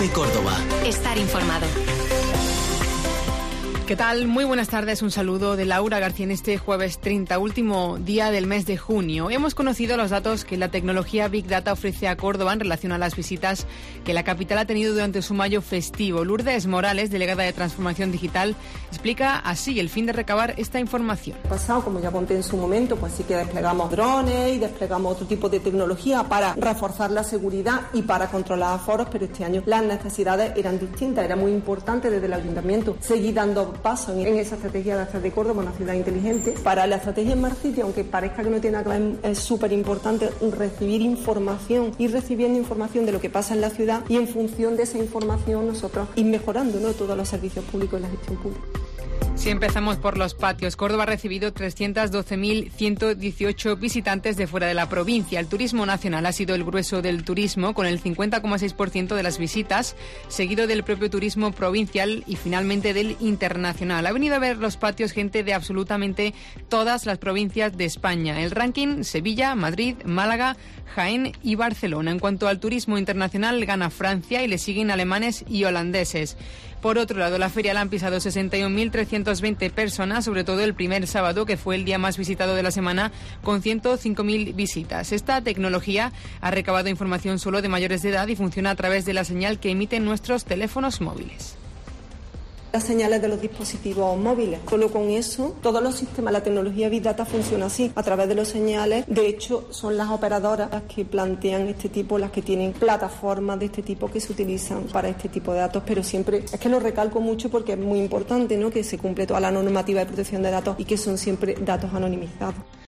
Cope Córdoba. Estar informado. ¿Qué tal? Muy buenas tardes. Un saludo de Laura García en este jueves 30, último día del mes de junio. Hemos conocido los datos que la tecnología Big Data ofrece a Córdoba en relación a las visitas que la capital ha tenido durante su mayo festivo. Lourdes Morales, delegada de Transformación Digital, explica así el fin de recabar esta información. Pasado, como ya conté en su momento, pues sí que desplegamos drones y desplegamos otro tipo de tecnología para reforzar la seguridad y para controlar aforos, pero este año las necesidades eran distintas. Era muy importante desde el ayuntamiento seguir dando paso en esa estrategia de hacer de Córdoba una ciudad inteligente. Para la estrategia Smart City, aunque parezca que no tiene nada que ver, es súper importante recibir información, ir recibiendo información de lo que pasa en la ciudad y en función de esa información nosotros ir mejorando, ¿no?, todos los servicios públicos y la gestión pública. Si empezamos por los patios, Córdoba ha recibido 312.118 visitantes de fuera de la provincia. El turismo nacional ha sido el grueso del turismo, con el 50,6% de las visitas, seguido del propio turismo provincial y finalmente del internacional. Ha venido a ver los patios gente de absolutamente todas las provincias de España. El ranking: Sevilla, Madrid, Málaga, Jaén y Barcelona. En cuanto al turismo internacional, gana Francia y le siguen alemanes y holandeses. Por otro lado, la feria la han pisado 61.320 personas, sobre todo el primer sábado, que fue el día más visitado de la semana, con 105.000 visitas. Esta tecnología ha recabado información solo de mayores de edad y funciona a través de la señal que emiten nuestros teléfonos móviles. Las señales de los dispositivos móviles. Solo con eso, todos los sistemas, la tecnología Big Data funciona así, a través de los señales. De hecho, son las operadoras las que plantean este tipo, las que tienen plataformas de este tipo que se utilizan para este tipo de datos, pero siempre, es que lo recalco mucho porque es muy importante, ¿no?, que se cumple toda la normativa de protección de datos y que son siempre datos anonimizados.